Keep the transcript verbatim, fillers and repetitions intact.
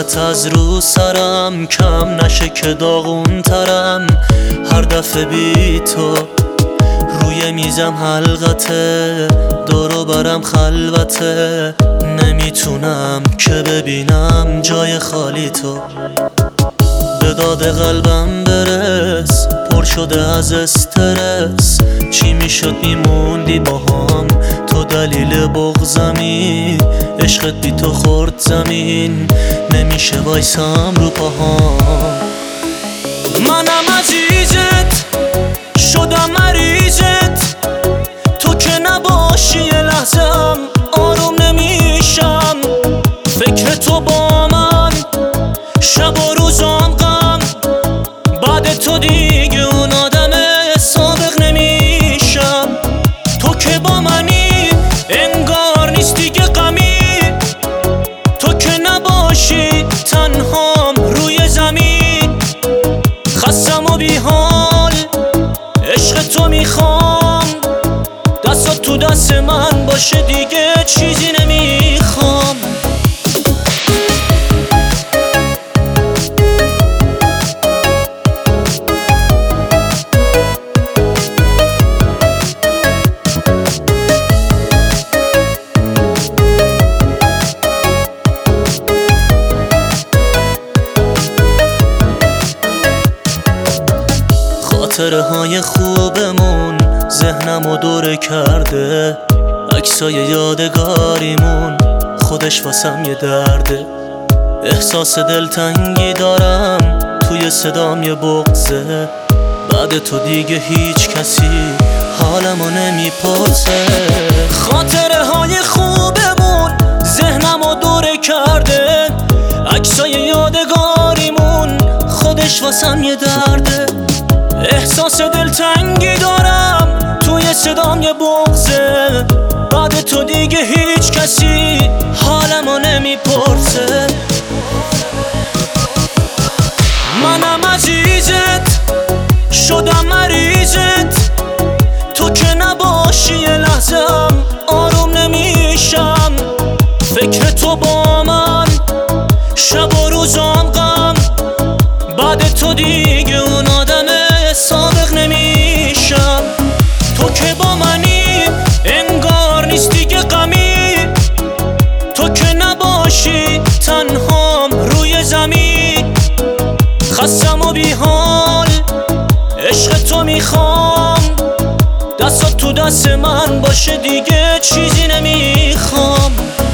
عطرت از رو سرم کم نشه که داغون ترم. هر دفعه بی تو روی میزم حلقته، دورو برم خلوته، نمیتونم که ببینم جای خالی تو. به داد قلبم برس، پر شده از استرس، چی میشد میموندی با هم، تو دلیل بغضمی، عشقت بی تو خورد زمین، نمیشه وایسم رو پاهام. منم عزیزت شدم مریضت، تو که نباشی یه لحظم آروم نمیشم. فکر تو با من شب و روزام غم، بعد تو دیگه اون آدم سابق نمیشم. تو که با منی انگار نیست دیگه غمی، تو که نباشی تنهام روی زمین. خستم و بی حال عشق تو میخوام، دستات تو دست من باشه دیگه چیزی نمیخوام. خاطره های خوبمون ذهنمو دوره کرده، عکسای یادگاریمون خودش واسم یه درده. احساس دلتنگی دارم توی صدام یه بغضه، بعد تو دیگه هیچ کسی حالمو نمیپرسه. خاطره های خوبمون ذهنمو دوره کرده، عکسای یادگاریمون خودش واسم یه درده. احساس دلتنگی دارم توی صدام یه بغضه، بعد تو دیگه هیچ کسی حالمو نمیپرسه. منم عزیزت شدم مریضت، تو که نباشی یه لحظم آروم نمیشم. فکر تو با من شب و روزام غم، بعد تو دیگه اون آدم سابق نمیشم. تو که با منی انگار نیست دیگه غمی، تو که نباشی تنهام روی زمین. خستم و بی حال عشق تو میخوام، دستات تو دست من باشه دیگه چیزی نمیخوام.